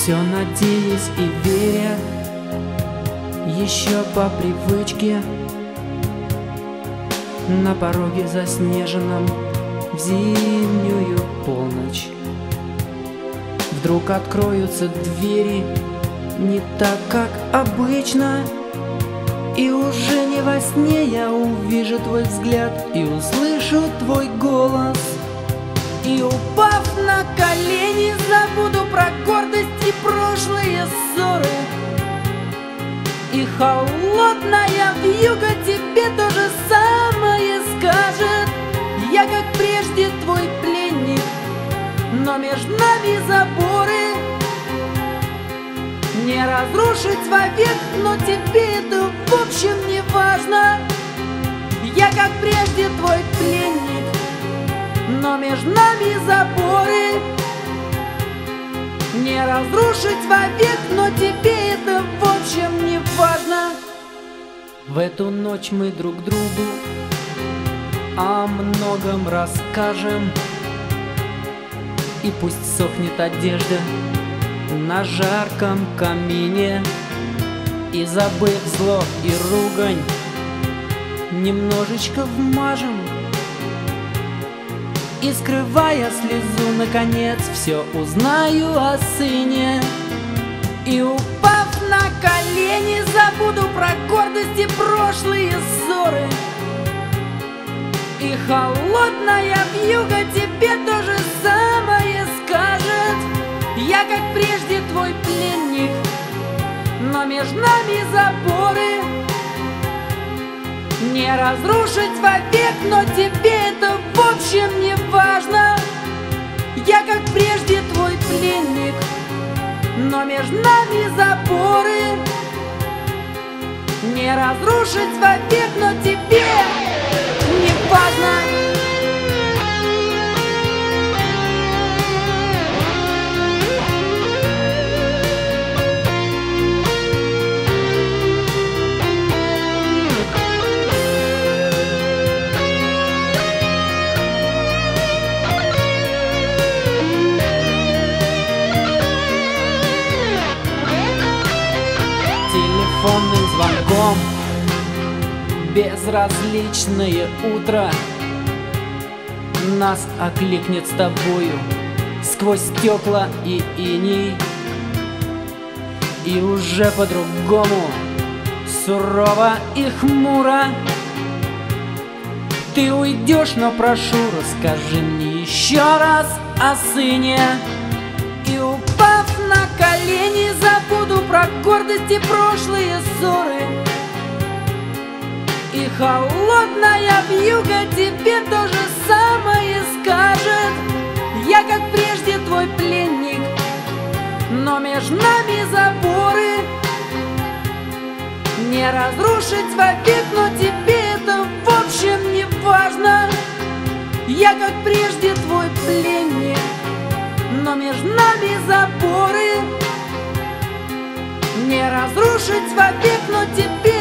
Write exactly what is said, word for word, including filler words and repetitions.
все надеясь и веря, еще по привычке, на пороге заснеженном в зимнюю полночь. Вдруг откроются двери не так, как обычно, и уже не во сне я увижу твой взгляд и услышу твой голос. И упав на колени, забуду про гордость и прошлые ссоры. И холодная вьюга тебе то же самое скажет. Я, как прежде, твой пленник, но между нами заборы. Не разрушить вовек, но тебе это в общем не важно. Я, как прежде, твой пленник, но между нами заборы. Не разрушить вовек, но тебе это в общем не важно. В эту ночь мы друг другу о многом расскажем, и пусть сохнет одежда на жарком камине, и, забыв зло и ругань, немножечко вмажем. И, скрывая слезу, наконец все узнаю о сыне. И, упав на колени, забуду про гордость и прошлые ссоры. И холодная вьюга тебе то же самое скажет. Я, как прежде, твой пленник, но между нами заборы. Не разрушить вовек, но тебе это в общем не важно. Я, как прежде, твой пленник, но между нами заборы. Не разрушить вовек, но тебе не важно. Телефонным звонком безразличное утро нас окликнет с тобою сквозь стекла и иней. И уже по-другому, сурово и хмуро ты уйдешь, но прошу, расскажи мне еще раз о сыне. И, упав на колени, забуду про гордость и прошлые ссоры. И холодная вьюга тебе то же самое скажет. Я, как прежде, твой пленник, но между нами заборы. Не разрушить вовек, но тебе это в общем не важно. Я, как прежде, твой пленник, но между нами заборы. Не разрушить вовек, но тебе